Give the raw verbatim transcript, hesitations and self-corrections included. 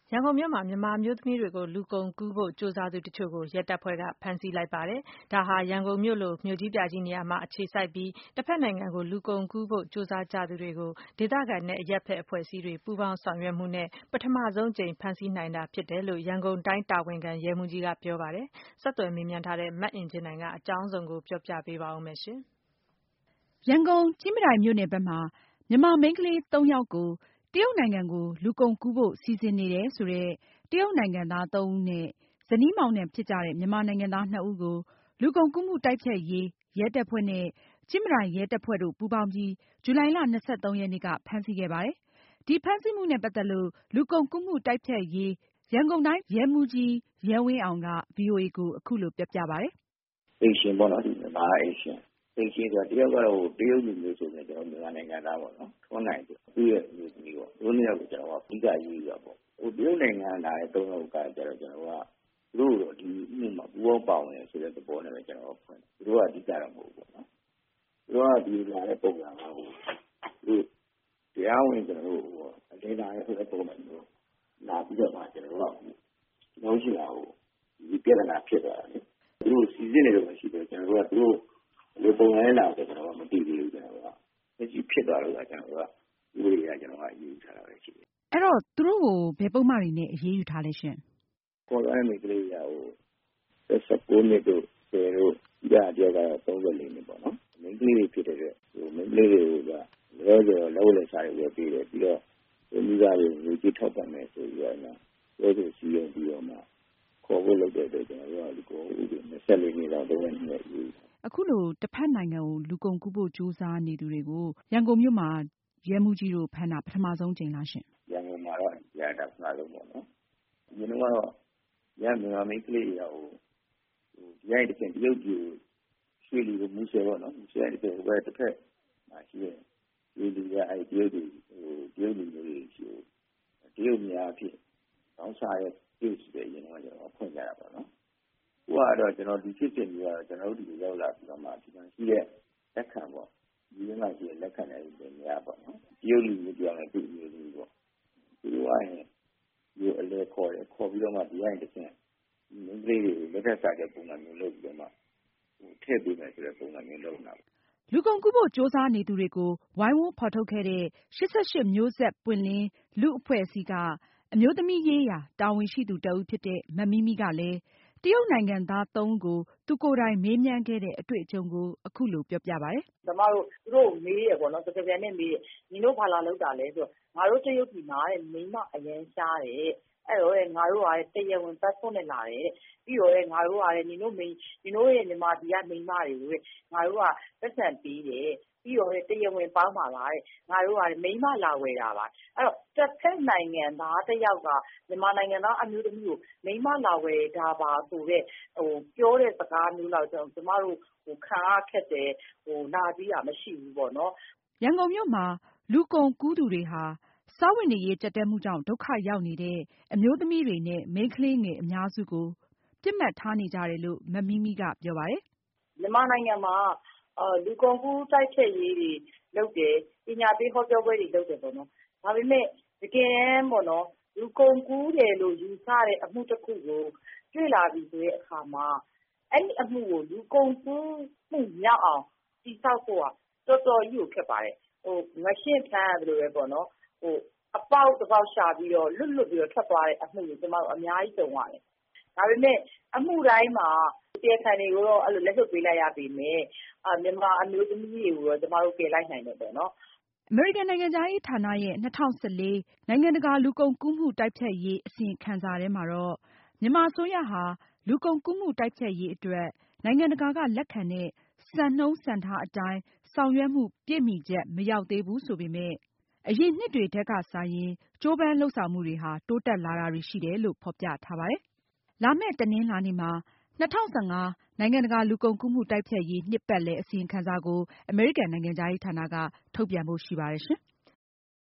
ရန်ကုန်မြို့မှာမြန်မာအမျိုးသမီးတွေကိုလူကုန်ကူးဖို့ကြိုးစားသူတချို့ကိုရဲတပ်ဖွဲ့ကဖမ်းဆီးလိုက်ပါတယ်။ဒါဟာရန်ကုန်မြို့လိုမြို့ကြီးပြကြီးနေရာမှာအခြေစိုက်ပြီးတစ်ဖက်နိုင်ငံကိုလူကုန်ကူးဖို့ကြိုးစားကြသူတွေကိုဒေသခံနဲ့အရပ်ဖက်အဖွဲ့အစည်းတွေပူးပေါင်းဆောင်ရွက်မှုနဲ့ပထမဆုံးကြိမ်ဖမ်းဆီးနိုင်တာဖြစ်တယ်လို့ရန်ကုန်တိုင်းတာဝန်ခံရဲမှူးကြီးကပြောပါတယ်။ဆက်သွယ်မေးမြန်းထားတဲ့မအင်ကြင်းနိုင်ကအကြောင်းစုံကိုပြောပြပေးပါဦးမယ်ရှင်။ရန်ကုန်ကြည့်မြင်တိုင်မြို့နယ်ဘက်မှာမြန်မာမိန်းကလေးသုံးယောက်ကိုတရုတ်နိုင်ငံကိုလူကုန်ကူးဖို့စီစဉ်နေတယ်ဆိုတဲ့တရုတ်နိုင်ငံသားသုံးဦးနဲ့ဇနီးမောင်နှံဖြစ်ကြတဲ့မြန်မာနိုင်ငံသားနှစ်ဦးကိုလူကုန်ကူးမှုတိုက်ဖျက်ရေးရဲတပ်ဖွဲ့နဲ့ကြည့်မြင်တိုင်ရဲတပ်ဖွဲ့တို့ပူးပေါင်းပြီးဇူလိုင်လ ၂၃ ရက်နေ့ကဖမ်းဆီးခဲ့ပါတယ်။ဒီဖမ်းဆီးမှုနဲ့ပတ်သက်လို့လူကုန်ကူးမှုတိုက်ဖျက်ရေးရန်ကုန်တိုင်းရဲမှူးကြီးရဲဝင်းအောင်က ဗွီအိုအေကိုအခုလိုပြောပြပါတယ်။အိမ်ရှင်ပေါ့နော်ဒီမြန်မာအိမ်ရှင်အိမ်ရှင်ဆိုတယောက်ကတော့တရုတ်လူမျိုးဆိုရင်ကျွန်တော်မြန်မာနိုင်ငံသားပေါ့နော်ထွန်းနိုင်သူသူ့ရဲ့လူမျိုးပေါ့တို့နှစ်ယောက်ကိုကျွန်တော်ကအဓိကရေးရပေါ့ဟိုတရုတ်နိုင်ငံလာတဲ့သုံးယောက်ကကျတော့ကျွန်တော်ကသူတို့တော့ဒီဥမှာပူပေါင်းပါဝင်ဆိုတဲ့သဘောနဲ့ပဲကျွန်တော်ဖွင့်သူတို့ကအဓိကတော့မဟုတ်ဘူးပေါ့နော်သူတို့ကဒီလာတဲ့ပုံစံကဟိုသူတရားဝင်ကျွန်တော်တို့အတင်းလာရဲ့ဆိုတဲ့ပုံစံမျိုးလာပြီးတော့မှကျွန်တော်တို့ကလုံးရှိတာဟိုဒီပြဿနာဖြစ်သွားတယ်သူတို့စီစဉ်နေလို့မရှိဘူးကျွန်တော်တို့ကသူတို့ဒီပုံစံလာတော့ကျွန်တော်ကမသိသေးဘူးကျွန်တော်ကမရှိဖြစ်သွားလို့ကကျွန်တော်ကဒီလိုရကျွန်တော်ကအရေးထားတာပဲရှိတယ်အဲ့တော့သူတို့ကိုဘယ်ပုံမှန်တွေနဲ့အရေးယူထားလဲရှင်ခေါ်ရမယ့်ကလေးရဟိုဆက်ကိုနှစ်တို့ဆယ်တို့ရတဲ့ကတော့သုံးလေးနှစ်ပေါ့နော်မိန်းကလေးတွေဖြစ်တဲ့ဟိုမိန်းကလေးတွေကလောလောလောလက်စားတွေပေးတယ်ပြီးတော့ဒီမိသားစုကိုကြည့်ထောက်ပံ့မယ်ဆိုပြီးတော့နော်ပြောဆိုစီရင်ပြီးတော့မှခေါ်ဖို့လုပ်တဲ့အတွက်ကျွန်တော်တို့ကဒီကိုဥပဒေ၂၄နှစ်လောက်တော့နေရည်အခုလိုတစ်ဖက်နိုင်ငံကိုလူကုန်ကူးဖို့ကြိုးစားနေသူတွေကိုရန်ကုန်မြို့မှာရဲမှူးကြီးတို့ဖမ်းတာပထမဆုံးချိန်လားရှင်ရန်ကုန်မှာတော့ရတာပထမဆုံးပေါ့နော်ဒီနေ့ကတော့ရန်မြန်မာမိန်းကလေးတွေဟိုဟိုဒီရိုက်တဲ့တရုတ်ပြည်ရွှေလီကိုမူဆယ်ပေါ့နော်မူဆယ်တဲ့ဘက်တစ်ဖက်မှာရှိတဲ့ရွှေလီကအဲတရုတ်ပြည်ဟိုတရုတ်ပြည်တွေရှိတရုတ်များဖြစ်တောင်းစားရဲ့ပြည်ရှိတဲ့ရင်တော့ကျွန်တော်ဖွင့်ကြတာပေါ့နော်ဟိုကတော့ကျွန်တော်ဒီဖြစ်စဉ်ကြီးကတော့ကျွန်တော်တို့ဒီရောက်လာပြီးတော့မှဒီမှာရှိတဲ့လက်ခံပေါ့ဒီမှာရှိတဲ့လက်ခံတဲ့လူတွေများပေါ့နော်တရုတ်လူမျိုးပြောင်းတဲ့ပြည်မျိုးတွေပေါ့ဒီလိုအရင်ဒီအလဲခေါ်တယ်ခေါ်ပြီးတော့မှဒီရိုက်တဲ့ချင်းမိန်းကလေးတွေလက်ထက်စားတဲ့ပုံစံမျိုးလုပ်ပြီးတော့မှဟိုထည့်ပေးမယ်ဆိုတဲ့ပုံစံမျိုးလုပ်နေတာလူကုန်ကူးဖို့ကြိုးစားနေသူတွေကိုဝိုင်းဝန်းဖော်ထုတ်ခဲ့တဲ့ရှစ်ဆယ့်ရှစ်မျိုးဆက်ပွင့်လင်းလူအဖွဲ့အစည်းကအမျိုးသမီးရေးရာတာဝန်ရှိသူတဦးဖြစ်တဲ့မမီးမီးကလည်းတရုတ်နိုင်ငံသားသုံးကိုသူကိုယ်တိုင်မေးမြန်းခဲ့တဲ့အတွေ့အကြုံကိုအခုလိုပြောပြပါတယ်။ကျမတို့သူတို့မေးရပေါ့နော်တကယ်ပြန်နဲ့မေးရညီတို့ဘာလာလောက်တာလဲဆိုတော့ငါတို့တရုတ်ပြည်မှာတဲ့မိန်းမအရင်ရှားတယ်အဲ့တော့ငါတို့ကတရားဝင်ပတ်ဖို့နဲ့လာတယ်ပြီးတော့ငါတို့ကညီတို့မိန်းညီတို့ရဲ့မြန်မာပြည်ကမိန်းမတွေကိုငါတို့ကပတ်စံပေးတယ်ပြီးတော့တရားဝင်ပေါင်းပါလားတဲ့ငါတို့ကမိန်းမလာဝယ်တာပါအဲ့တော့တစ်ဖက်နိုင်ငံသားတယောက်ကမြန်မာနိုင်ငံသားအမျိုးသမီးကိုမိန်းမလာဝယ်တာပါဆိုတော့ဟိုပြောတဲ့စကားမျိုးတော့ကျွန်တော်တို့ဟိုခံရခက်တယ်ဟိုနာပြီးတာမရှိဘူးပေါ့နော်ရန်ကုန်မြို့မှာလူကုန်ကူးသူတွေဟာစားဝတ်နေရေးကြပ်တည်းမှုကြောင့်ဒုက္ခရောက်နေတဲ့အမျိုးသမီးတွေနဲ့မိန်းကလေးငယ်အများစုကိုပြစ်မှတ်ထားနေကြတယ်လို့မမီးမီးကပြောပါတယ်။မြန်မာနိုင်ငံမှာအာလူကုန်ကူးတိုက်ဖျက်ရေးတွေလုပ်တယ်ပညာပေးဟောပြောပွဲတွေလုပ်တယ်ပေါ့နော်။ဒါပေမဲ့တကယ်ပေါ့နော်လူကုန်ကူးတယ်လို့ယူဆတဲ့အမှုတစ်ခုကိုတွေ့လာပြီဆိုတဲ့အခါမှာအဲ့ဒီအမှုကိုလူကုန်ကူးမှုမြောက်အောင်တည်ဆောက်ဖို့ကတော်တော်ကြီးကိုခက်ပါတယ်။ဟိုငရှင်းဖမ်းရတယ်လို့ပဲပေါ့နော်။ဟိုအပေါက်တစ်ပေါက်ရှာပြီးတော့လွတ်လွတ်ပြီးတော့ထွက်သွားတဲ့အမှုကိုကျွန်တော်တို့အများကြီးကြုံရတယ်။ဒါပေမဲ့အမှုတိုင်းမှာတရားခံတွေကိုတော့အဲ့လိုလက်လွတ်ပေးလိုက်ရပေမဲ့အာမြန်မာအမျိုးသမီးတွေကိုတော့ကျွန်တော်တို့ကယ်လိုက်နိုင်တယ်ပေါ့နော်။အမေရိကန်နိုင်ငံခြားရေးဌာနရဲ့၂၀၁၄နိုင်ငံတကာလူကုန်ကူးမှုတိုက်ဖျက်ရေးအစီရင်ခံစာထဲမှာတော့မြန်မာအစိုးရဟာလူကုန်ကူးမှုတိုက်ဖျက်ရေးအတွက်နိုင်ငံတကာကလက်ခံတဲ့စံနှုန်းစံထားအတိုင်းဆောင်ရွက်မှုပြည့်မီချက်မရောက်သေးဘူးဆိုပေမဲ့အရင်နှစ်တွေထက်ကစာရင်ကြိုးပမ်းလုပ်ဆောင်မှုတွေဟာတိုးတက်လာတာတွေရှိတယ်လို့ဖော်ပြထားပါတယ်။လာမယ့်တနင်္လာနေ့မှာ၂၀၁၅နိုင်ငံတကာလူကုန်ကူးမှုတိုက်ဖျက်ရေးနှစ်ပတ်လည်အစီရင်ခံစာကိုအမေရိကန်နိုင်ငံခြားရေးဌာနကထုတ်ပြန်ဖို့ရှိပါတယ်ရှင်။